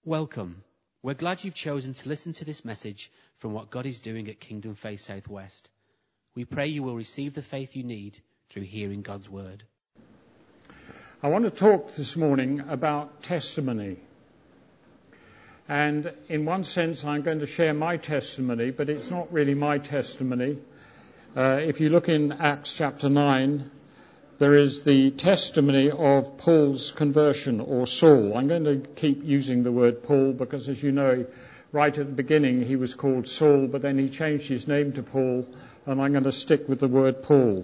Welcome. We're glad you've chosen to listen to this message from what God is doing at Kingdom Faith Southwest. We pray you will receive the faith you need through hearing God's word. I want to talk this morning about testimony. And in one sense, I'm going to share my testimony, but it's not really my testimony. If you look in Acts chapter 9, there is the testimony of Paul's conversion, or Saul. I'm going to keep using the word Paul because, as you know, right at the beginning he was called Saul, but then he changed his name to Paul, and I'm going to stick with the word Paul.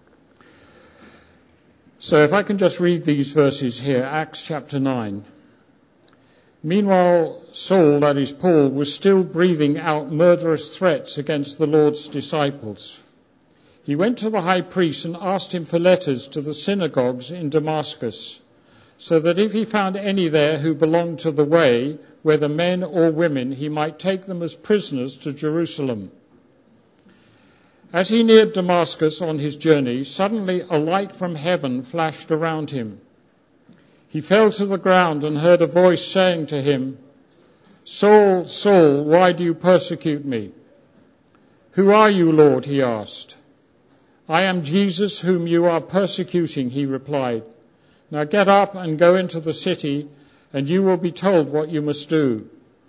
So if I can just read these verses here, Acts chapter 9. Meanwhile, Saul, that is Paul, was still breathing out murderous threats against the Lord's disciples. He went to the high priest and asked him for letters to the synagogues in Damascus, so that if he found any there who belonged to the way, whether men or women, he might take them as prisoners to Jerusalem. As he neared Damascus on his journey, suddenly a light from heaven flashed around him. He fell to the ground and heard a voice saying to him, "Saul, Saul, why do you persecute me?" "Who are you, Lord?" he asked. "I am Jesus whom you are persecuting," he replied. "Now get up and go into the city, and you will be told what you must do."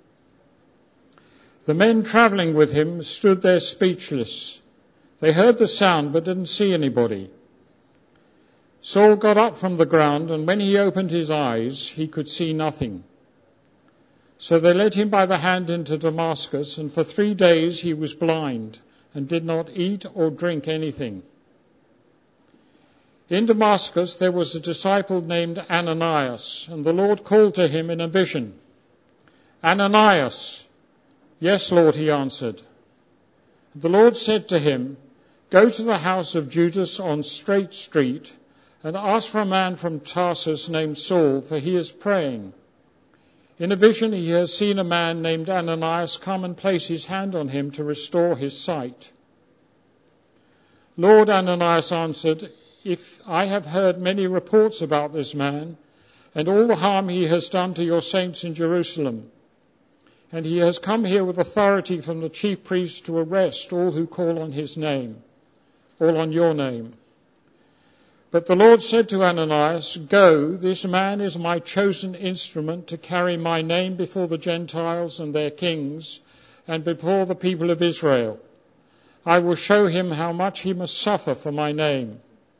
The men travelling with him stood there speechless. They heard the sound but didn't see anybody. Saul got up from the ground, and when he opened his eyes, he could see nothing. So they led him by the hand into Damascus, and for 3 days he was blind and did not eat or drink anything. In Damascus there was a disciple named Ananias, and the Lord called to him in a vision. "Ananias." "Yes, Lord," he answered. The Lord said to him, "Go to the house of Judas on Straight Street and ask for a man from Tarsus named Saul, for he is praying. In a vision he has seen a man named Ananias come and place his hand on him to restore his sight." "Lord," Ananias answered, "if I have heard many reports about this man and all the harm he has done to your saints in Jerusalem, and he has come here with authority from the chief priests to arrest all who call on his name, all on your name." But the Lord said to Ananias, "Go, this man is my chosen instrument to carry my name before the Gentiles and their kings and before the people of Israel. I will show him how much he must suffer for my name."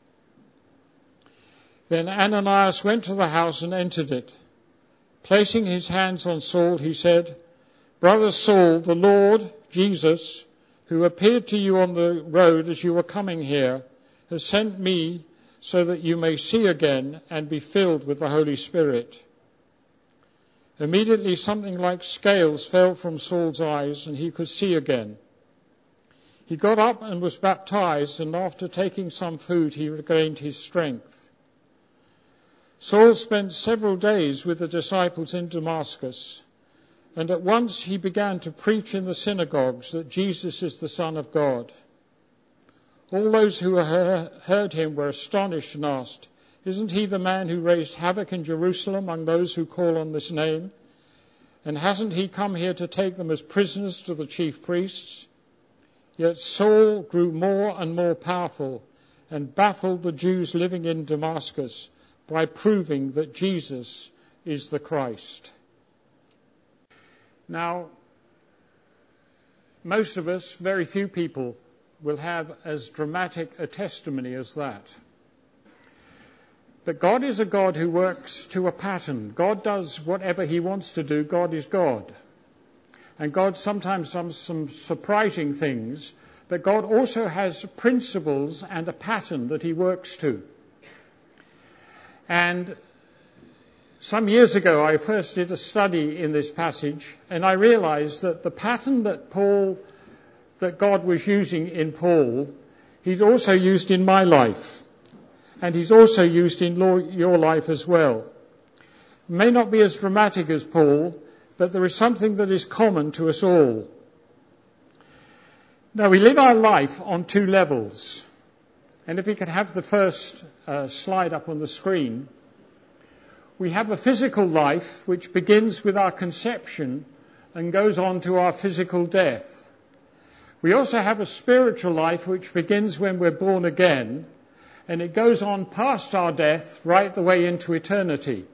Then Ananias went to the house and entered it. Placing his hands on Saul, he said, "Brother Saul, the Lord, Jesus, who appeared to you on the road as you were coming here, has sent me so that you may see again and be filled with the Holy Spirit." Immediately something like scales fell from Saul's eyes and he could see again. He got up and was baptized, and after taking some food he regained his strength. Saul spent several days with the disciples in Damascus, and at once he began to preach in the synagogues that Jesus is the Son of God. All those who heard him were astonished and asked, "Isn't he the man who raised havoc in Jerusalem among those who call on this name? And hasn't he come here to take them as prisoners to the chief priests?" Yet Saul grew more and more powerful and baffled the Jews living in Damascus by proving that Jesus is the Christ. Now, most of us, very few people, will have as dramatic a testimony as that. But God is a God who works to a pattern. God does whatever he wants to do. God is God. And God sometimes does some surprising things, but God also has principles and a pattern that he works to. And some years ago, I first did a study in this passage, and I realized that the pattern that God was using in Paul, he's also used in my life. And he's also used in your life as well. It may not be as dramatic as Paul, but there is something that is common to us all. Now, we live our life on 2 levels. And if we could have the first slide up on the screen, we have a physical life which begins with our conception and goes on to our physical death. We also have a spiritual life which begins when we're born again, and it goes on past our death right the way into eternity.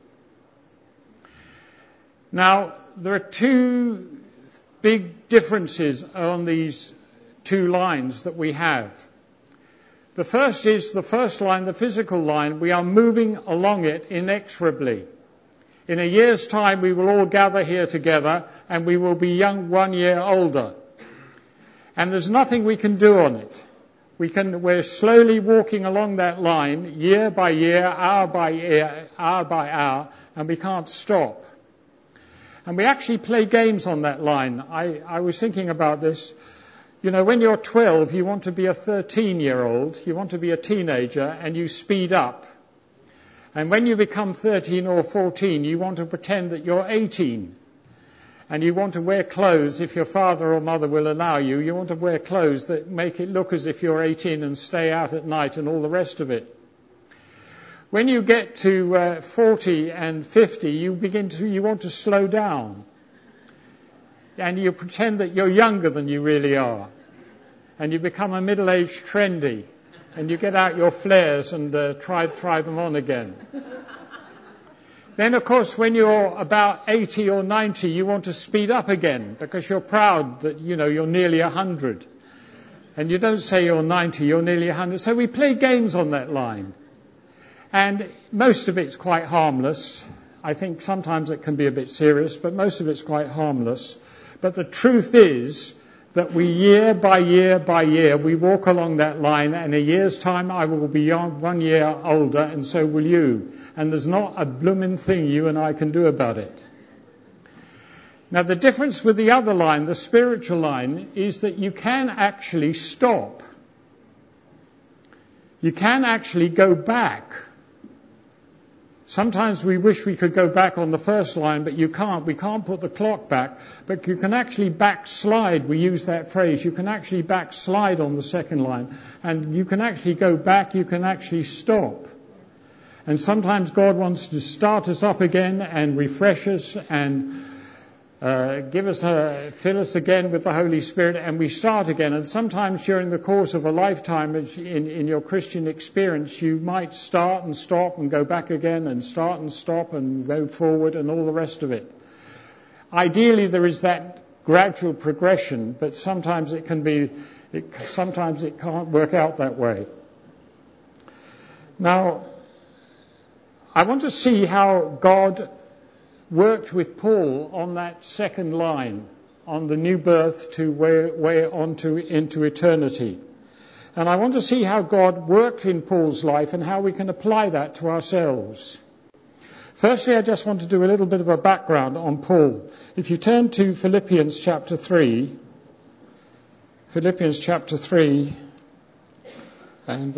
Now, there are two big differences on these two lines that we have. The first is the first line, the physical line. We are moving along it inexorably. In a year's time, we will all gather here together and we will be 1 year older. And there's nothing we can do on it. We're slowly walking along that line, year by year, hour by hour, and we can't stop. And we actually play games on that line. I was thinking about this. You know, when you're 12, you want to be a 13-year-old, you want to be a teenager, and you speed up. And when you become 13 or 14, you want to pretend that you're 18. And you want to wear clothes, if your father or mother will allow you, you want to wear clothes that make it look as if you're 18 and stay out at night and all the rest of it. When you get to 40 and 50, you want to slow down. And you pretend that you're younger than you really are. And you become a middle-aged trendy. And you get out your flares and try them on again. Then, of course, when you're about 80 or 90, you want to speed up again because you're proud that, you're nearly 100. And you don't say you're 90, you're nearly 100. So we play games on that line. And most of it's quite harmless. I think sometimes it can be a bit serious, but most of it's quite harmless. But the truth is that we, year by year by year, we walk along that line, and in a year's time I will be 1 year older, and so will you. And there's not a blooming thing you and I can do about it. Now, the difference with the other line, the spiritual line, is that you can actually stop. You can actually go back. Sometimes we wish we could go back on the first line, but you can't. We can't put the clock back, but you can actually backslide. We use that phrase. You can actually backslide on the second line, and you can actually go back. You can actually stop. And sometimes God wants to start us up again and refresh us and fill us again with the Holy Spirit, and we start again. And sometimes during the course of a lifetime in your Christian experience, you might start and stop and go back again and start and stop and go forward and all the rest of it. Ideally, there is that gradual progression, but sometimes it can't work out that way. Now, I want to see how God worked with Paul on that second line, on the new birth to way into eternity. And I want to see how God worked in Paul's life and how we can apply that to ourselves. Firstly, I just want to do a little bit of a background on Paul. If you turn to Philippians chapter 3 and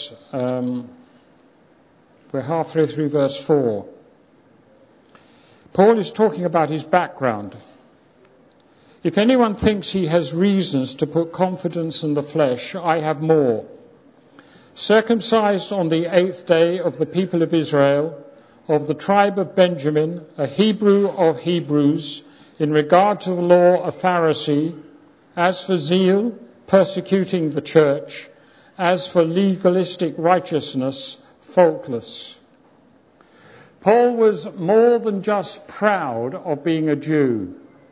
we're halfway through verse 4. Paul is talking about his background. If anyone thinks he has reasons to put confidence in the flesh, I have more. Circumcised on the 8th day of the people of Israel, of the tribe of Benjamin, a Hebrew of Hebrews, in regard to the law, a Pharisee, as for zeal, persecuting the church, as for legalistic righteousness, faultless. Paul was more than just proud of being a Jew.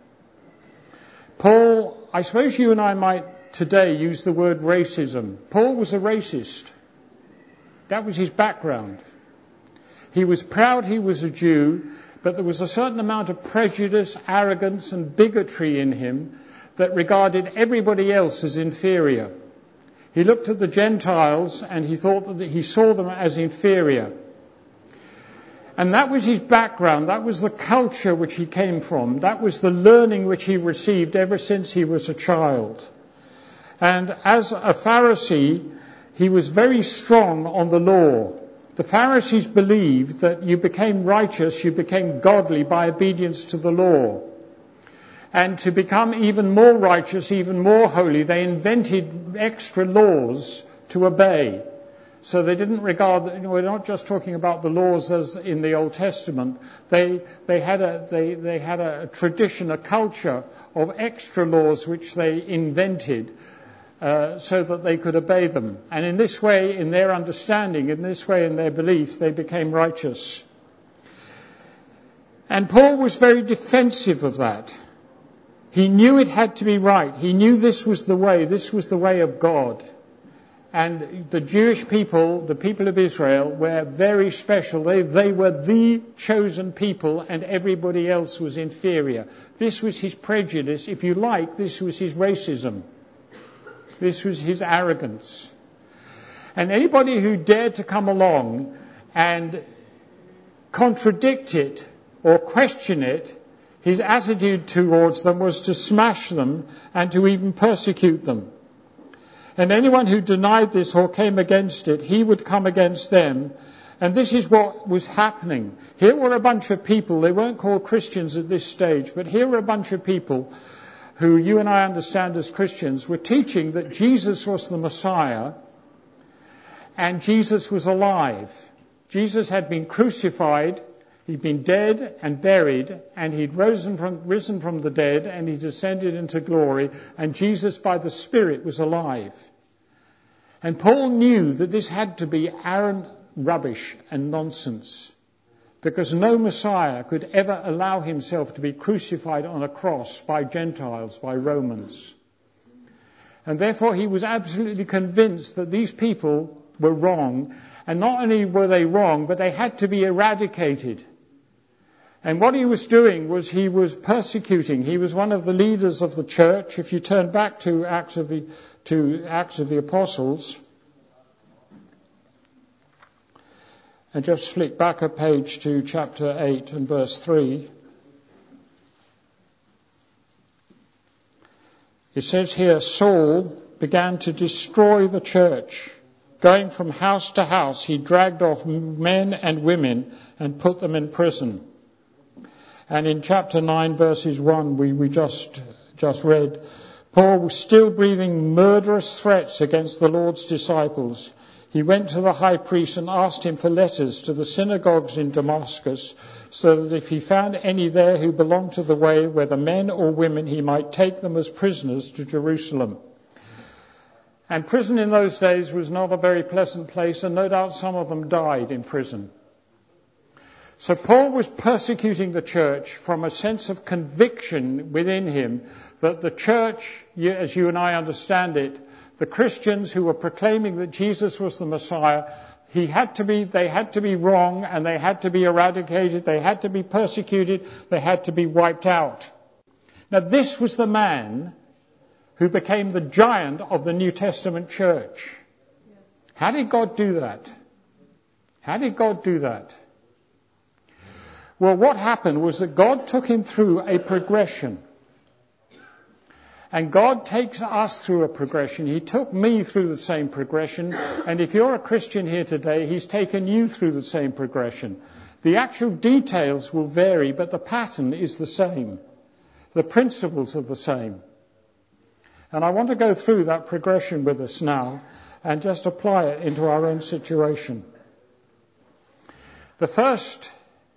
Paul, I suppose you and I might today use the word racism. Paul was a racist. That was his background. He was proud he was a Jew, but there was a certain amount of prejudice, arrogance and bigotry in him that regarded everybody else as inferior. He looked at the Gentiles and he thought that he saw them as inferior. And that was his background. That was the culture which he came from. That was the learning which he received ever since he was a child. And as a Pharisee, he was very strong on the law. The Pharisees believed that you became righteous, you became godly by obedience to the law. And to become even more righteous, even more holy, they invented extra laws to obey. So they didn't regard, we're not just talking about the laws as in the Old Testament. They had a tradition, a culture of extra laws which they invented so that they could obey them. And in this way, in their understanding, in this way, in their belief, they became righteous. And Paul was very defensive of that. He knew it had to be right. He knew this was the way of God. And the Jewish people, the people of Israel, were very special. They were the chosen people and everybody else was inferior. This was his prejudice. If you like, this was his racism. This was his arrogance. And anybody who dared to come along and contradict it or question it, his attitude towards them was to smash them and to even persecute them. And anyone who denied this or came against it, he would come against them. And this is what was happening. Here were a bunch of people, they weren't called Christians at this stage, but here were a bunch of people who you and I understand as Christians were teaching that Jesus was the Messiah and Jesus was alive. Jesus had been crucified, he'd been dead and buried, and he'd risen from the dead, and he descended into glory, and Jesus by the Spirit was alive. And Paul knew that this had to be arrant rubbish and nonsense, because no Messiah could ever allow himself to be crucified on a cross by Gentiles, by Romans. And therefore he was absolutely convinced that these people were wrong, and not only were they wrong, but they had to be eradicated. And what he was doing was he was persecuting. He was one of the leaders of the church. If you turn back to Acts of the Apostles, and just flick back a page to chapter 8 and verse 3. It says here, Saul began to destroy the church. Going from house to house, he dragged off men and women and put them in prison. And in chapter 9, verses 1, we just read, Paul was still breathing murderous threats against the Lord's disciples. He went to the high priest and asked him for letters to the synagogues in Damascus, so that if he found any there who belonged to the way, whether men or women, he might take them as prisoners to Jerusalem. And prison in those days was not a very pleasant place, and no doubt some of them died in prison. So Paul was persecuting the church from a sense of conviction within him that the church, as you and I understand it, the Christians who were proclaiming that Jesus was the Messiah, they had to be wrong, and they had to be eradicated, they had to be persecuted, they had to be wiped out. Now this was the man who became the giant of the New Testament church. How did God do that? How did God do that? Well, what happened was that God took him through a progression. And God takes us through a progression. He took me through the same progression. And if you're a Christian here today, he's taken you through the same progression. The actual details will vary, but the pattern is the same. The principles are the same. And I want to go through that progression with us now and just apply it into our own situation. The first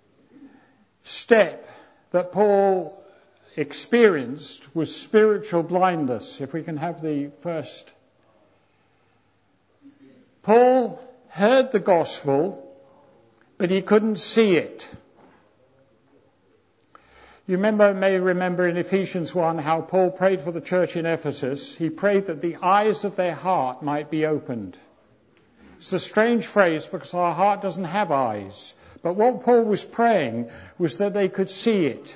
step that Paul experienced was spiritual blindness. If we can have the first. Paul heard the gospel, but he couldn't see it. You may remember in Ephesians 1 how Paul prayed for the church in Ephesus. He prayed that the eyes of their heart might be opened. It's a strange phrase because our heart doesn't have eyes. But what Paul was praying was that they could see it.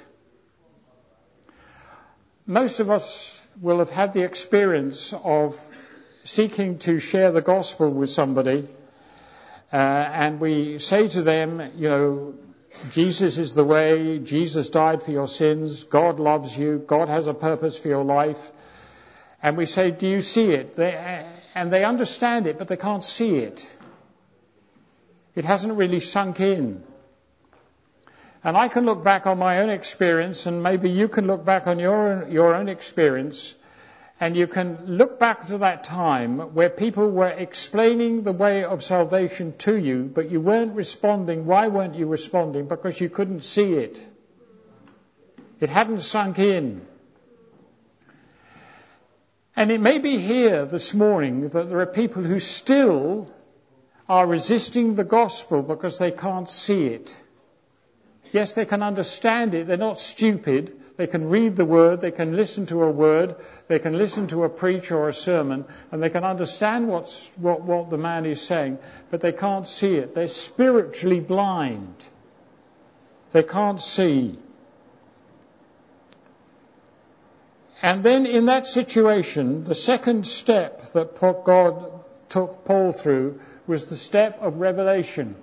Most of us will have had the experience of seeking to share the gospel with somebody, and we say to them, Jesus is the way, Jesus died for your sins, God loves you, God has a purpose for your life. And we say, do you see it? And they understand it, but they can't see it. It hasn't really sunk in. And I can look back on my own experience, and maybe you can look back on your own experience, And you can look back to that time where people were explaining the way of salvation to you, but you weren't responding. Why weren't you responding? Because you couldn't see it. It hadn't sunk in. And it may be here this morning that there are people who still are resisting the gospel because they can't see it. Yes, they can understand it. They're not stupid. They can read the word. They can listen to a word. They can listen to a preach or a sermon. And they can understand what the man is saying. But they can't see it. They're spiritually blind. They can't see. And then in that situation, the second step that God took Paul through was the step of revelation.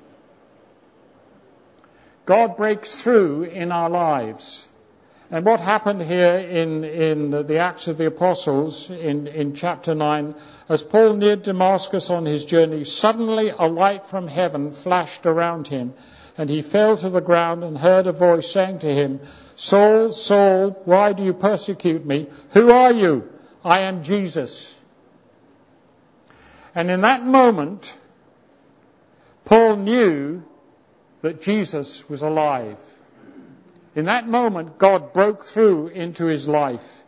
God breaks through in our lives. And what happened here in the Acts of the Apostles in chapter 9, as Paul neared Damascus on his journey, suddenly a light from heaven flashed around him, and he fell to the ground and heard a voice saying to him, "Saul, Saul, why do you persecute me? Who are you?" "I am Jesus." And in that moment, Paul knew that Jesus was alive. In that moment, God broke through into his life.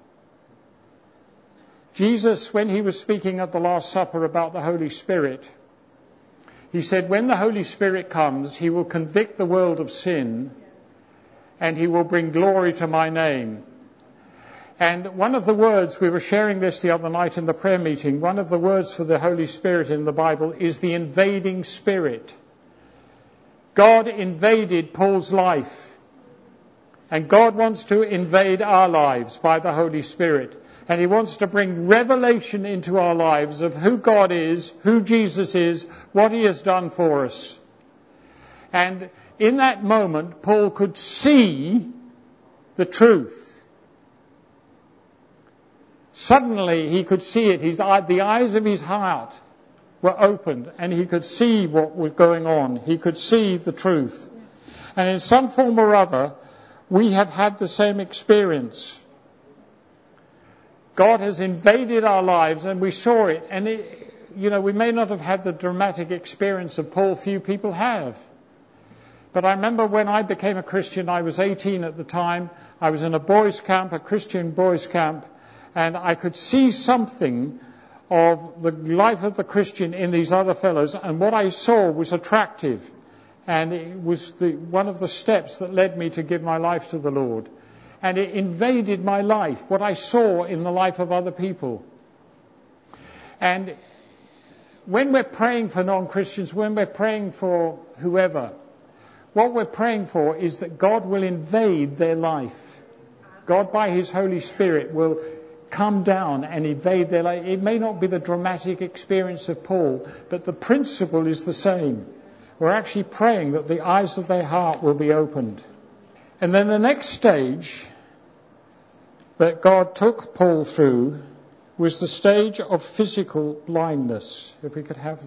Jesus, when he was speaking at the Last Supper about the Holy Spirit, he said, when the Holy Spirit comes, he will convict the world of sin and he will bring glory to my name. And one of the words, we were sharing this the other night in the prayer meeting, one of the words for the Holy Spirit in the Bible is the invading Spirit. God invaded Paul's life. And God wants to invade our lives by the Holy Spirit. And he wants to bring revelation into our lives of who God is, who Jesus is, what he has done for us. And in that moment, Paul could see the truth. Suddenly he could see it. The eyes of his heart were opened and he could see what was going on. He could see the truth. And in some form or other, we have had the same experience. God has invaded our lives and we saw it. And we may not have had the dramatic experience of Paul. Few people have. But I remember when I became a Christian, I was 18 at the time. I was in a boys' camp, a Christian boys' camp. And I could see something of the life of the Christian in these other fellows. And what I saw was attractive. And it was one of the steps that led me to give my life to the Lord. And it invaded my life, what I saw in the life of other people. And when we're praying for non-Christians, when we're praying for whoever, what we're praying for is that God will invade their life. God, by his Holy Spirit, will come down and invade their life. It may not be the dramatic experience of Paul, but the principle is the same. We're actually praying that the eyes of their heart will be opened. And then the next stage that God took Paul through was the stage of physical blindness. If we could have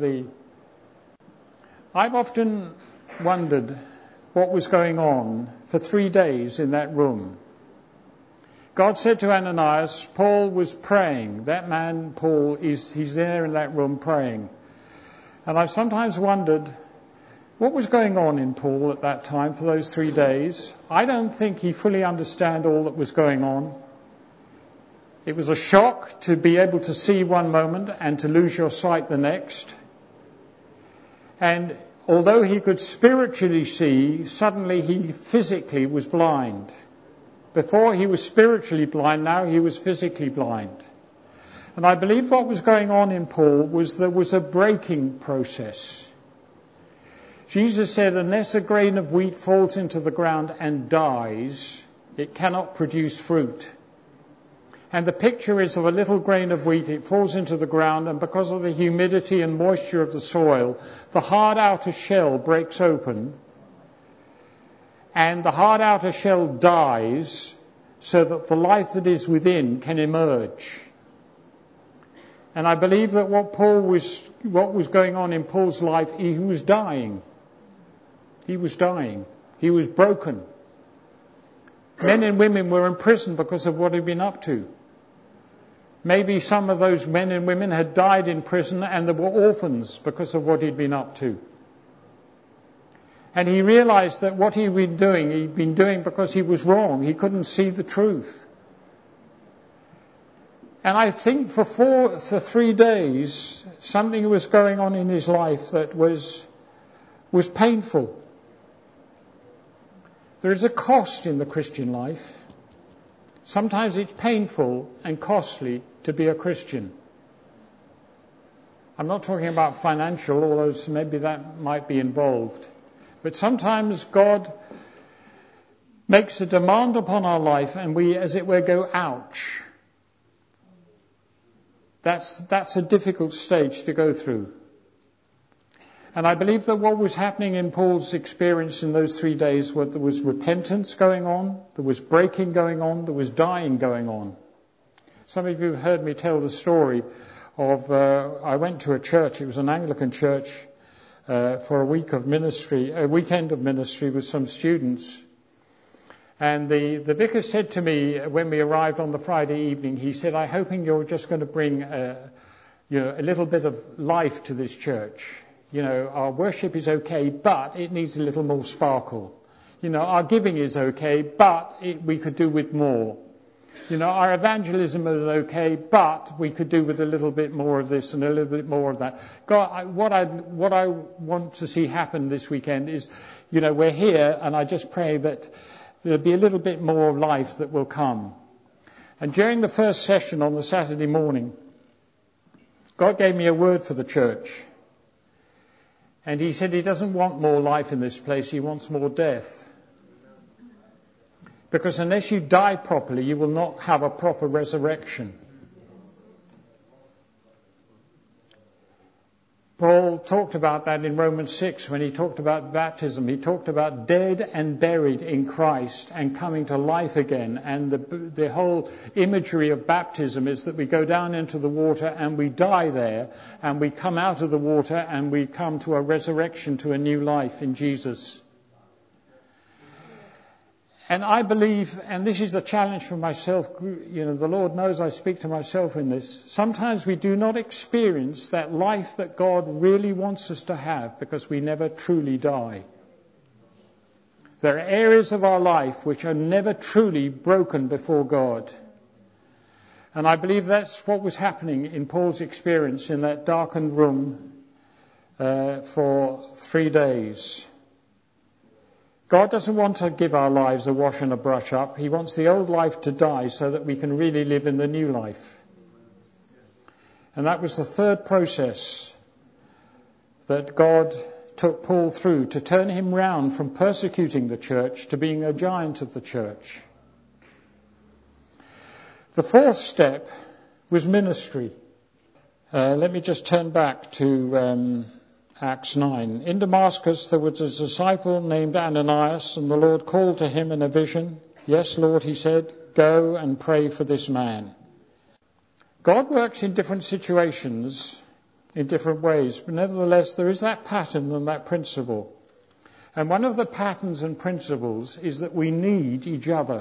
I've often wondered what was going on for 3 days in that room. God said to Ananias, Paul was praying. That man, Paul, he's there in that room praying. And I've sometimes wondered, what was going on in Paul at that time for those 3 days? I don't think he fully understood all that was going on. It was a shock to be able to see one moment and to lose your sight the next. And although he could spiritually see, suddenly he physically was blind. Before he was spiritually blind, now he was physically blind. And I believe what was going on in Paul was there was a breaking process. Jesus said, unless a grain of wheat falls into the ground and dies, it cannot produce fruit. And the picture is of a little grain of wheat. It falls into the ground, and because of the humidity and moisture of the soil, the hard outer shell breaks open, and the hard outer shell dies so that the life that is within can emerge. And I believe that what was going on in Paul's life, he was dying. He was dying. He was broken. Men and women were in prison because of what he'd been up to. Maybe some of those men and women had died in prison and they were orphans because of what he'd been up to. And he realized that what he'd been doing because he was wrong. He couldn't see the truth. And I think for 3 days, something was going on in his life that was painful. There is a cost in the Christian life. Sometimes it's painful and costly to be a Christian. I'm not talking about financial, although maybe that might be involved. But sometimes God makes a demand upon our life and we, as it were, go, ouch. That's a difficult stage to go through. And I believe that what was happening in Paul's experience in those 3 days was there was repentance going on, there was breaking going on, there was dying going on. Some of you heard me tell the story of, I went to a church, it was an Anglican church, for a weekend of ministry with some students. And the vicar said to me when we arrived on the Friday evening, he said, I'm hoping you're just going to bring a little bit of life to this church. Our worship is okay, but it needs a little more sparkle. Our giving is okay, but we could do with more. Our evangelism is okay, but we could do with a little bit more of this and a little bit more of that. God, what I want to see happen this weekend is, we're here, and I just pray that there'll be a little bit more life that will come. And during the first session on the Saturday morning, God gave me a word for the church. And he said he doesn't want more life in this place, he wants more death. Because unless you die properly, you will not have a proper resurrection. Paul talked about that in Romans 6 when he talked about baptism. He talked about dead and buried in Christ and coming to life again. And the whole imagery of baptism is that we go down into the water and we die there, and we come out of the water and we come to a resurrection, to a new life in Jesus. And I believe, and this is a challenge for myself, the Lord knows I speak to myself in this. Sometimes we do not experience that life that God really wants us to have because we never truly die. There are areas of our life which are never truly broken before God. And I believe that's what was happening in Paul's experience in that darkened room for 3 days. God doesn't want to give our lives a wash and a brush up. He wants the old life to die so that we can really live in the new life. And that was the third process that God took Paul through to turn him round from persecuting the church to being a giant of the church. The fourth step was ministry. Let me just turn back to Acts 9. In Damascus there was a disciple named Ananias, and the Lord called to him in a vision. Yes, Lord, he said, go and pray for this man. God works in different situations in different ways, but nevertheless there is that pattern and that principle. And one of the patterns and principles is that we need each other.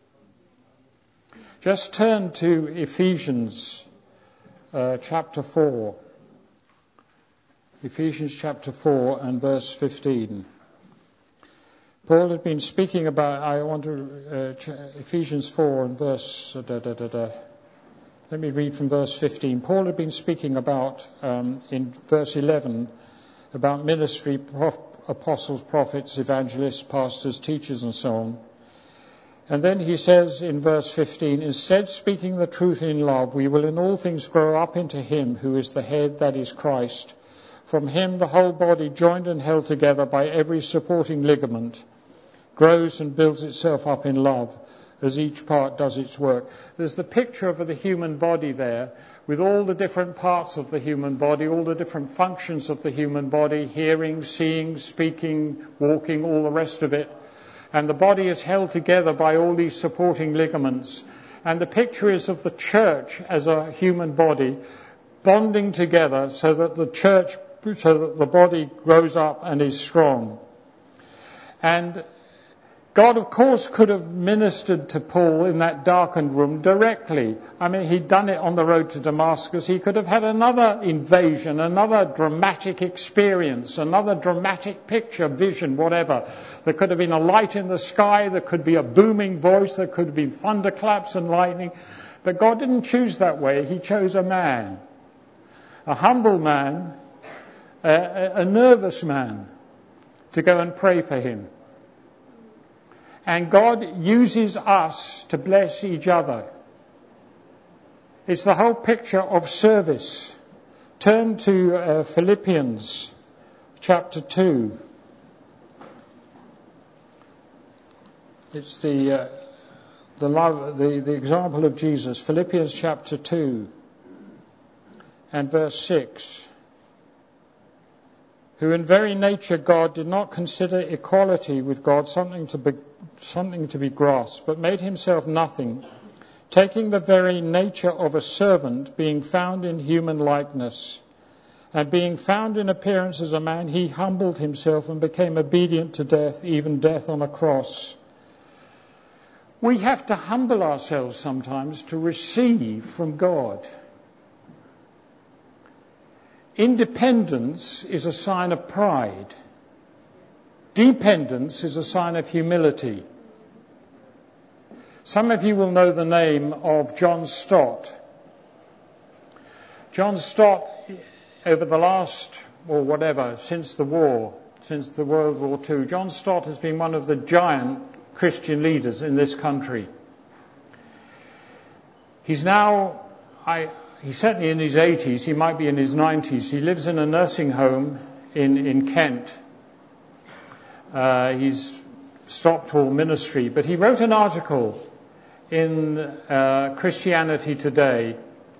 Just turn to Ephesians chapter 4. Ephesians chapter 4 and verse 15. Paul had been speaking about, Ephesians 4 and verse, let me read from verse 15. Paul had been speaking about, in verse 11, about ministry, apostles, prophets, evangelists, pastors, teachers and so on. And then he says in verse 15, instead speaking the truth in love, we will in all things grow up into him who is the head, that is Christ. From him the whole body, joined and held together by every supporting ligament, grows and builds itself up in love as each part does its work. There's the picture of the human body there, with all the different parts of the human body, all the different functions of the human body, hearing, seeing, speaking, walking, all the rest of it. And the body is held together by all these supporting ligaments. And the picture is of the church as a human body bonding together so that the body grows up and is strong. And God, of course, could have ministered to Paul in that darkened room directly. I mean, he'd done it on the road to Damascus. He could have had another invasion, another dramatic experience, another dramatic picture, vision, whatever. There could have been a light in the sky. There could be a booming voice. There could have been thunderclaps and lightning. But God didn't choose that way. He chose a man, a humble man, a nervous man, to go and pray for him. And God uses us to bless each other. It's the whole picture of service. Turn to Philippians chapter 2. It's the example of Jesus. Philippians chapter 2 and verse 6. Who in very nature God did not consider equality with God something to be grasped, but made himself nothing, taking the very nature of a servant, being found in human likeness. And being found in appearance as a man, he humbled himself and became obedient to death, even death on a cross. We have to humble ourselves sometimes to receive from God. Independence is a sign of pride. Dependence is a sign of humility. Some of you will know the name of John Stott. John Stott, over the last, since the war, since the World War II, John Stott has been one of the giant Christian leaders in this country. He's now, he's certainly in his 80s, he might be in his 90s. He lives in a nursing home in Kent. He's stopped all ministry, but he wrote an article in Christianity Today,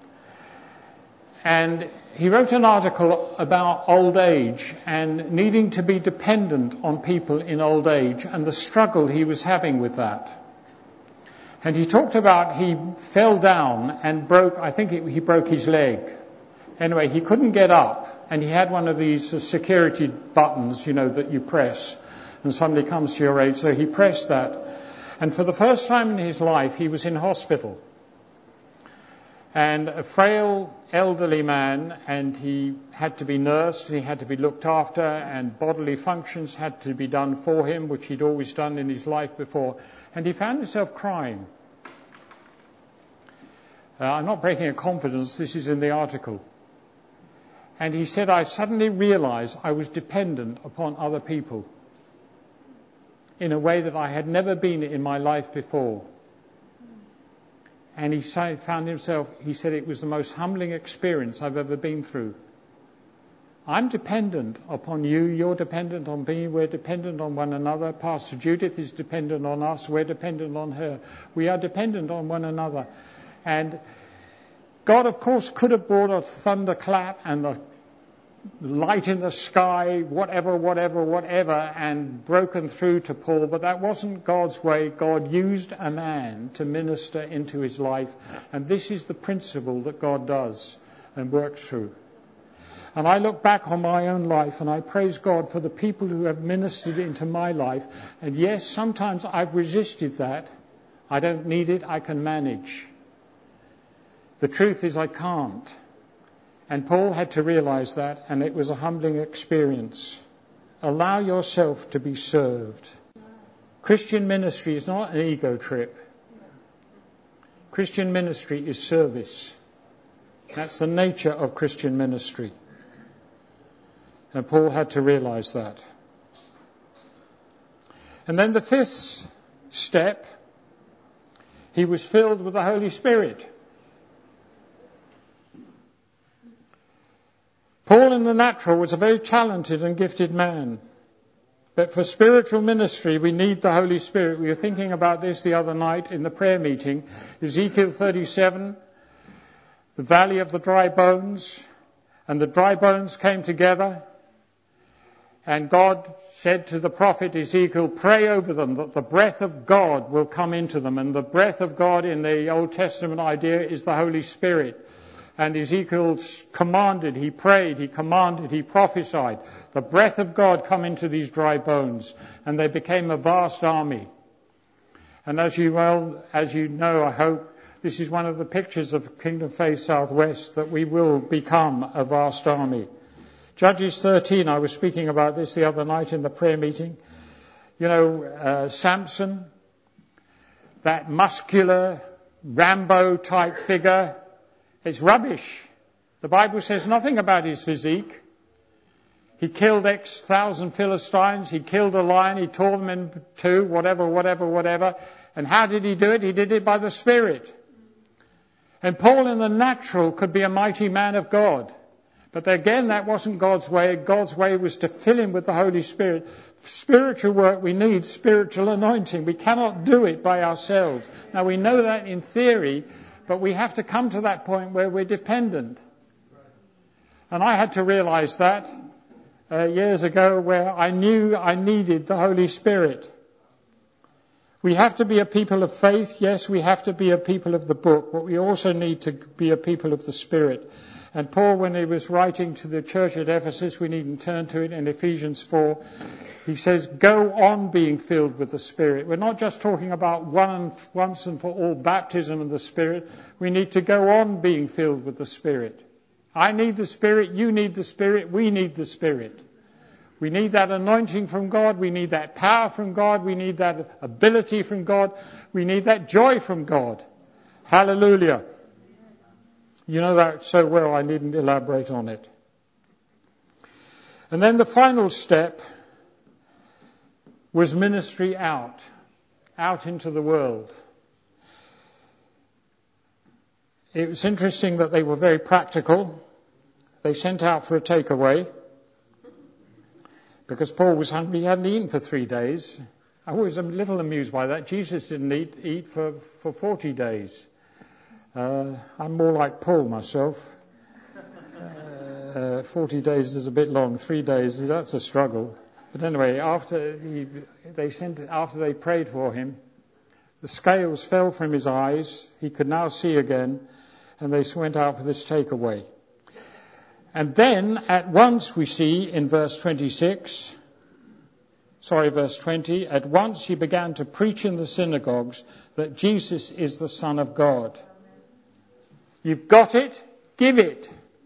and he wrote an article about old age and needing to be dependent on people in old age and the struggle he was having with that. And he talked about he fell down and he broke his leg. Anyway, he couldn't get up, and he had one of these security buttons, that you press, and somebody comes to your aid. So he pressed that. And for the first time in his life, he was in hospital. And a frail, elderly man, and he had to be nursed, and he had to be looked after, and bodily functions had to be done for him, which he'd always done in his life before. And he found himself crying. I'm not breaking a confidence, this is in the article. And he said, I suddenly realized I was dependent upon other people in a way that I had never been in my life before. And he found himself, he said, it was the most humbling experience I've ever been through. I'm dependent upon you, you're dependent on me, we're dependent on one another. Pastor Judith is dependent on us, we're dependent on her. We are dependent on one another. And God, of course, could have brought a thunderclap and a light in the sky, whatever, and broken through to Paul, but that wasn't God's way. God used a man to minister into his life, and this is the principle that God does and works through. And I look back on my own life and I praise God for the people who have ministered into my life, and yes, sometimes I've resisted that. I don't need it, I can manage. The truth is I can't. And Paul had to realize that, and it was a humbling experience. Allow yourself to be served. Christian ministry is not an ego trip. Christian ministry is service. That's the nature of Christian ministry. And Paul had to realize that. And then the fifth step, he was filled with the Holy Spirit. Paul in the natural was a very talented and gifted man. But for spiritual ministry, we need the Holy Spirit. We were thinking about this the other night in the prayer meeting. Ezekiel 37, the valley of the dry bones, and the dry bones came together. And God said to the prophet Ezekiel, pray over them that the breath of God will come into them. And the breath of God in the Old Testament idea is the Holy Spirit. And Ezekiel commanded, he prayed, he commanded, he prophesied. The breath of God come into these dry bones, and they became a vast army. And as you know, I hope, this is one of the pictures of Kingdom Faith Southwest, that we will become a vast army. Judges 13, I was speaking about this the other night in the prayer meeting. You know, Samson, that muscular, Rambo-type figure, it's rubbish. The Bible says nothing about his physique. He killed X thousand Philistines, he killed a lion, he tore them in two, whatever. And how did he do it? He did it by the Spirit. And Paul in the natural could be a mighty man of God. But again, that wasn't God's way. God's way was to fill him with the Holy Spirit. Spiritual work, we need spiritual anointing. We cannot do it by ourselves. Now, we know that in theory, but we have to come to that point where we're dependent. And I had to realize that years ago, where I knew I needed the Holy Spirit. We have to be a people of faith. Yes, we have to be a people of the book, but we also need to be a people of the Spirit. And Paul, when he was writing to the church at Ephesus, we needn't turn to it, in Ephesians 4, he says, go on being filled with the Spirit. We're not just talking about once and for all baptism of the Spirit. We need to go on being filled with the Spirit. I need the Spirit, you need the Spirit, we need the Spirit. We need that anointing from God, we need that power from God, we need that ability from God, we need that joy from God. Hallelujah. You know that so well, I needn't elaborate on it. And then the final step was ministry out into the world. It was interesting that they were very practical. They sent out for a takeaway because Paul was hungry. He hadn't eaten for 3 days. I was a little amused by that. Jesus didn't eat for 40 days. I'm more like Paul myself. 40 days is a bit long. 3 days, that's a struggle. But anyway, after they prayed for him, the scales fell from his eyes. He could now see again, and they went out for this takeaway. And then, at once we see in verse 20, at once he began to preach in the synagogues that Jesus is the Son of God. You've got it, give it.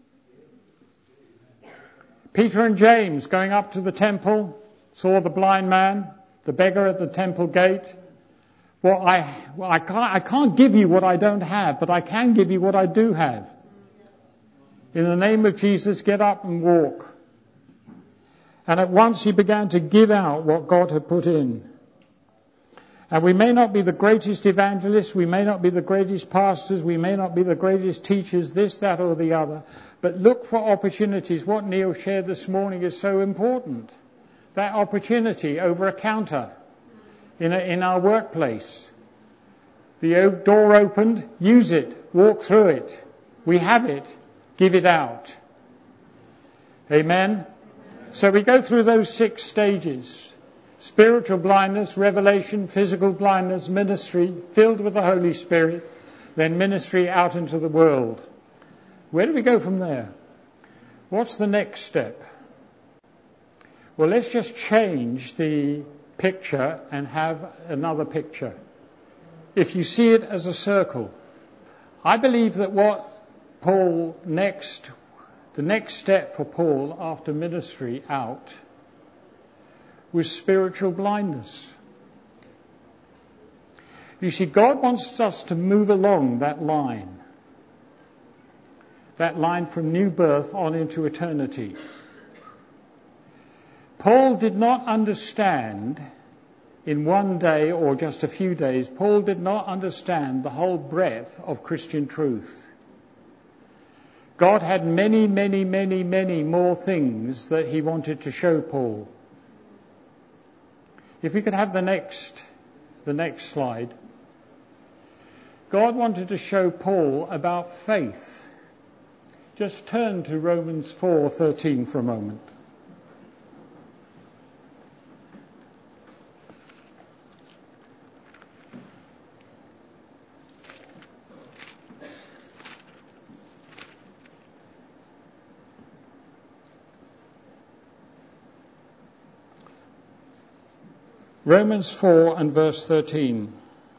Peter and James going up to the temple, saw the blind man, the beggar at the temple gate. Well, I can't give you what I don't have, but I can give you what I do have. In the name of Jesus, get up and walk. And at once he began to give out what God had put in. And we may not be the greatest evangelists, we may not be the greatest pastors, we may not be the greatest teachers, this, that or the other, but look for opportunities. What Neil shared this morning is so important. That opportunity over a counter in our workplace. The door opened, use it, walk through it. We have it, give it out. Amen? So we go through those 6 stages. Spiritual blindness, revelation, physical blindness, ministry, filled with the Holy Spirit, then ministry out into the world. Where do we go from there? What's the next step? Well, let's just change the picture and have another picture. If you see it as a circle, I believe that the next step for Paul after ministry out was spiritual blindness. You see, God wants us to move along that line from new birth on into eternity. Paul did not understand in one day or just a few days, Paul did not understand the whole breadth of Christian truth. God had many, many, many, many more things that he wanted to show Paul. If we could have the next slide. God wanted to show Paul about faith. Just turn to Romans 4:13 for a moment. Romans 4 and verse 13.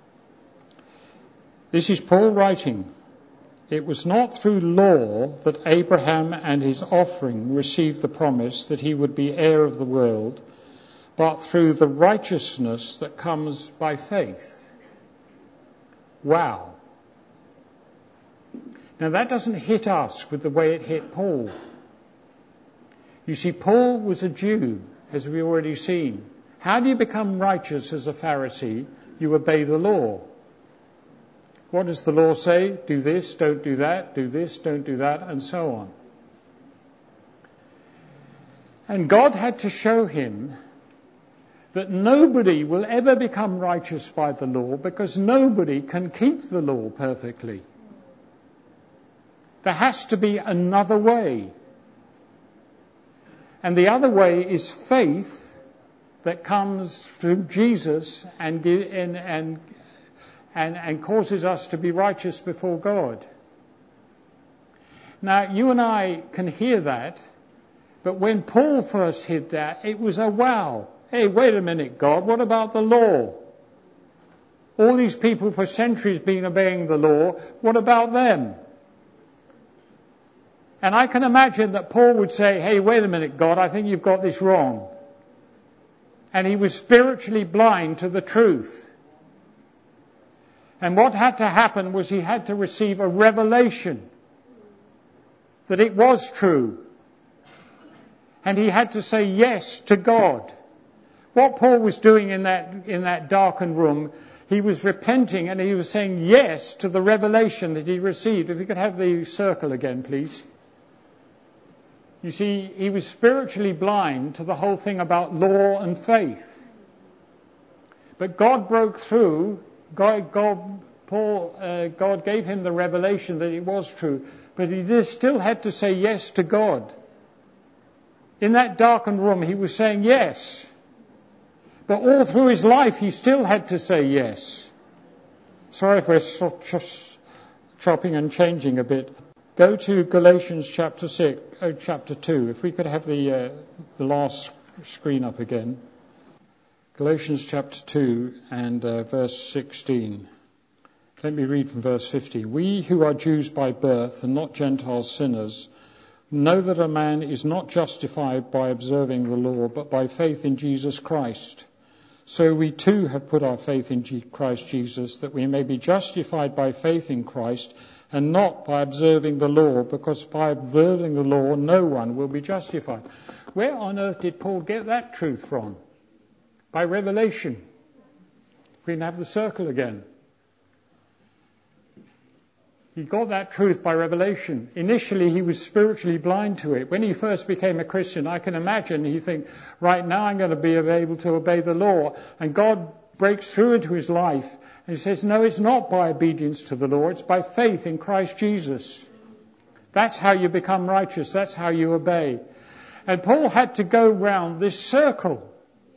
This is Paul writing. It was not through law that Abraham and his offering received the promise that he would be heir of the world, but through the righteousness that comes by faith. Wow. Now that doesn't hit us with the way it hit Paul. You see, Paul was a Jew, as we've already seen. How do you become righteous as a Pharisee? You obey the law. What does the law say? Do this, don't do that, do this, don't do that, and so on. And God had to show him that nobody will ever become righteous by the law because nobody can keep the law perfectly. There has to be another way. And the other way is faith that comes through Jesus and causes us to be righteous before God. Now, you and I can hear that, but when Paul first hit that, it was a wow. Hey, wait a minute, God, what about the law? All these people for centuries been obeying the law, what about them? And I can imagine that Paul would say, hey, wait a minute, God, I think you've got this wrong. And he was spiritually blind to the truth. And what had to happen was he had to receive a revelation that it was true. And he had to say yes to God. What Paul was doing in that darkened room, he was repenting and he was saying yes to the revelation that he received. If we could have the circle again, please. You see, he was spiritually blind to the whole thing about law and faith. But God broke through. God gave him the revelation that it was true. But he still had to say yes to God. In that darkened room, he was saying yes. But all through his life, he still had to say yes. Sorry if we're chopping and changing a bit. Go to Galatians chapter 2. If we could have the last screen up again. Galatians chapter 2 and verse 16. Let me read from verse 15. We who are Jews by birth and not Gentile sinners know that a man is not justified by observing the law, but by faith in Jesus Christ. So we too have put our faith in Christ Jesus, that we may be justified by faith in Christ and not by observing the law, because by observing the law no one will be justified. Where on earth did Paul get that truth from? By revelation. We can have the circle again. He got that truth by revelation. Initially, he was spiritually blind to it. When he first became a Christian, I can imagine he think, right now I'm going to be able to obey the law. And God breaks through into his life and he says, no, it's not by obedience to the law, it's by faith in Christ Jesus. That's how you become righteous. That's how you obey. And Paul had to go round this circle.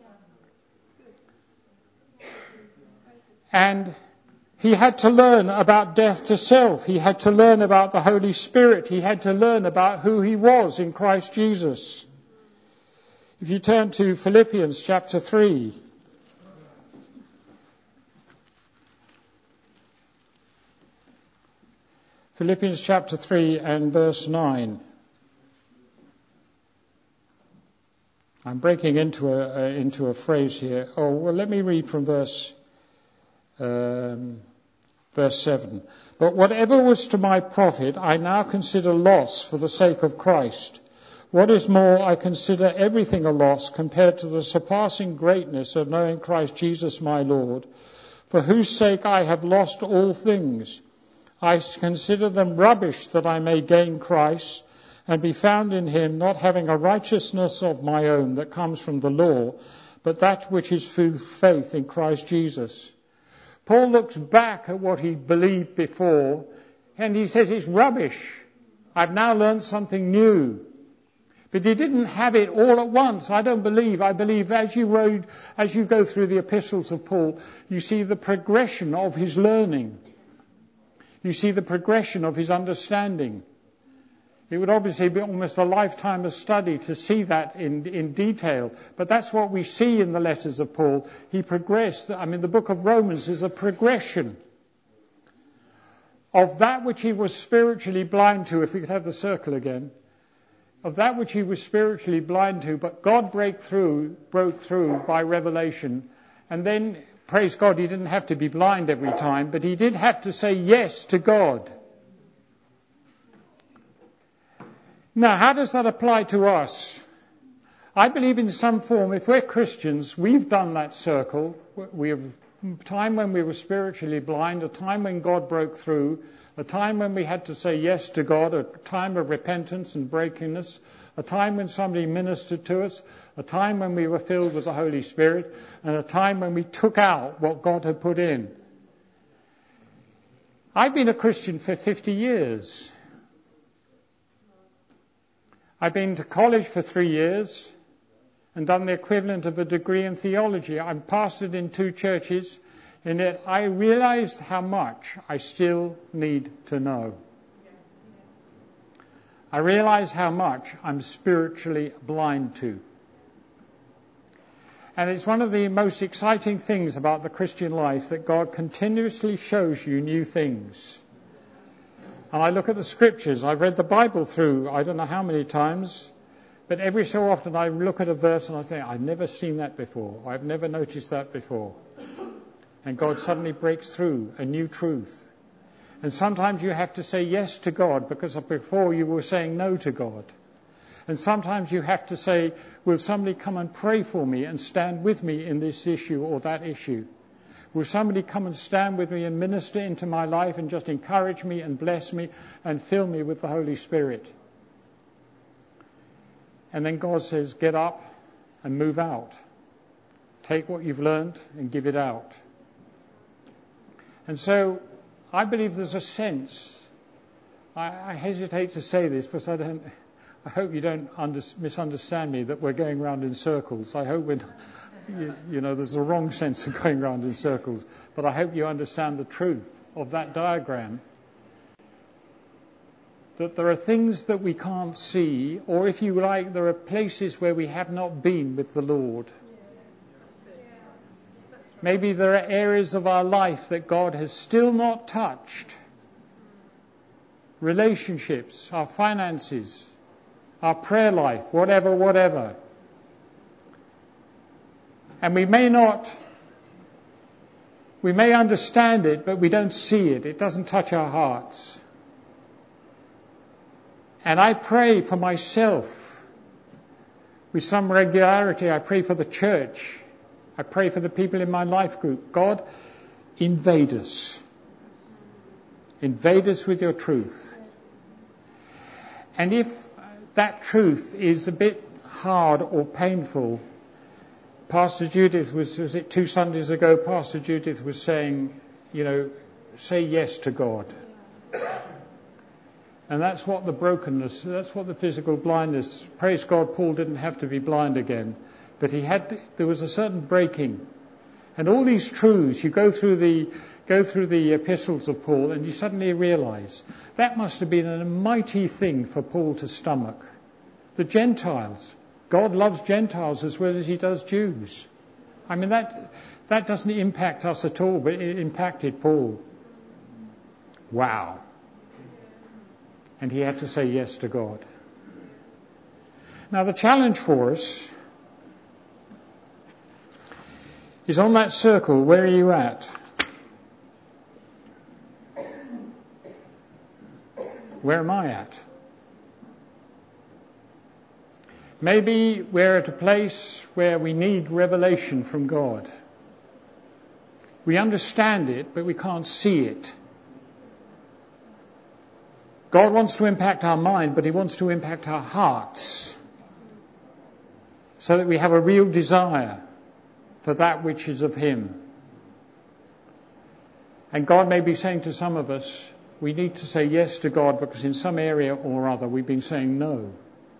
And he had to learn about death to self. He had to learn about the Holy Spirit. He had to learn about who he was in Christ Jesus. If you turn to Philippians chapter 3. Philippians chapter 3 and verse 9. I'm breaking into a phrase here. Oh, well, let me read from verse 7. But whatever was to my profit, I now consider loss for the sake of Christ. What is more, I consider everything a loss compared to the surpassing greatness of knowing Christ Jesus my Lord, for whose sake I have lost all things. I consider them rubbish that I may gain Christ and be found in him, not having a righteousness of my own that comes from the law, but that which is through faith in Christ Jesus. Paul looks back at what he believed before and he says it's rubbish. I've now learned something new. But he didn't have it all at once. I believe as you go through the epistles of Paul, you see the progression of his learning. You see the progression of his understanding. It would obviously be almost a lifetime of study to see that in detail. But that's what we see in the letters of Paul. He progressed. I mean, the book of Romans is a progression of that which he was spiritually blind to, if we could have the circle again, of that which he was spiritually blind to, but God broke through by revelation. And then, praise God, he didn't have to be blind every time, but he did have to say yes to God. Now, how does that apply to us? I believe in some form, if we're Christians, we've done that circle. We have a time when we were spiritually blind, a time when God broke through, a time when we had to say yes to God, a time of repentance and brokenness, a time when somebody ministered to us, a time when we were filled with the Holy Spirit, and a time when we took out what God had put in. I've been a Christian for 50 years. I've been to college for 3 years and done the equivalent of a degree in theology. I'm pastored in 2 churches, and yet I realize how much I still need to know. I realize how much I'm spiritually blind to. And it's one of the most exciting things about the Christian life that God continuously shows you new things. And I look at the scriptures. I've read the Bible through, I don't know how many times, but every so often I look at a verse and I think, I've never seen that before. I've never noticed that before. And God suddenly breaks through a new truth. And sometimes you have to say yes to God because before you were saying no to God. And sometimes you have to say, will somebody come and pray for me and stand with me in this issue or that issue? Will somebody come and stand with me and minister into my life and just encourage me and bless me and fill me with the Holy Spirit? And then God says, get up and move out. Take what you've learned and give it out. And so I believe there's a sense, I hesitate to say this because I hope you don't misunderstand me that we're going round in circles. I hope there's a wrong sense of going round in circles. But I hope you understand the truth of that diagram. That there are things that we can't see, or if you like, there are places where we have not been with the Lord. Maybe there are areas of our life that God has still not touched. Relationships, our finances, our prayer life, whatever. And we may understand it, but we don't see it. It doesn't touch our hearts. And I pray for myself with some regularity. I pray for the church. I pray for the people in my life group. God, invade us. Invade us with your truth. And if that truth is a bit hard or painful, Pastor Judith was it 2 Sundays ago, Pastor Judith was saying, say yes to God. And that's what the brokenness, that's what the physical blindness, praise God, Paul didn't have to be blind again. But there was a certain breaking. And all these truths, you go through the epistles of Paul and you suddenly realize that must have been a mighty thing for Paul to stomach. The Gentiles. God loves Gentiles as well as he does Jews. I mean, that doesn't impact us at all, but it impacted Paul. Wow. And he had to say yes to God. Now the challenge for us is on that circle, where are you at? Where am I at? Maybe we're at a place where we need revelation from God. We understand it, but we can't see it. God wants to impact our mind, but he wants to impact our hearts so that we have a real desire for that which is of him. And God may be saying to some of us, we need to say yes to God because in some area or other we've been saying no.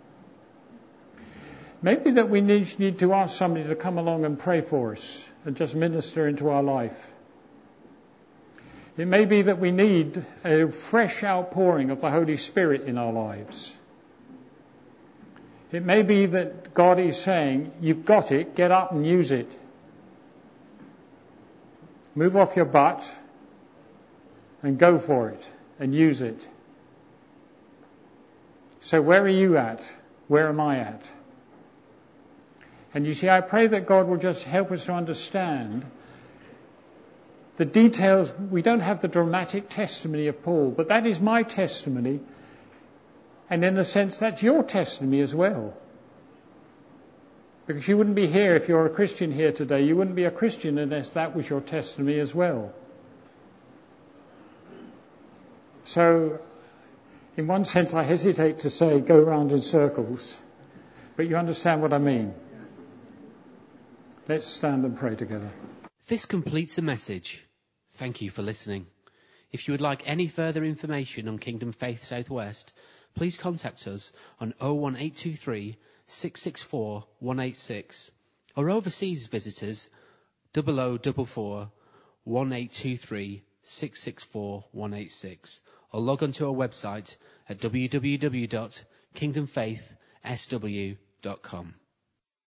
Maybe that we need to ask somebody to come along and pray for us and just minister into our life. It may be that we need a fresh outpouring of the Holy Spirit in our lives. It may be that God is saying, you've got it, get up and use it. Move off your butt and go for it. and use it. So where are you at? Where am I at? And you see, I pray that God will just help us to understand the details. We don't have the dramatic testimony of Paul, but that is my testimony. And in a sense, that's your testimony as well. Because you wouldn't be here if you're a Christian here today. You wouldn't be a Christian unless that was your testimony as well. So, in one sense, I hesitate to say go round in circles. But you understand what I mean. Let's stand and pray together. This completes the message. Thank you for listening. If you would like any further information on Kingdom Faith Southwest, please contact us on 01823 664 186, or overseas visitors 0044 1823 664 186, or log on to our website at www.kingdomfaithsw.com.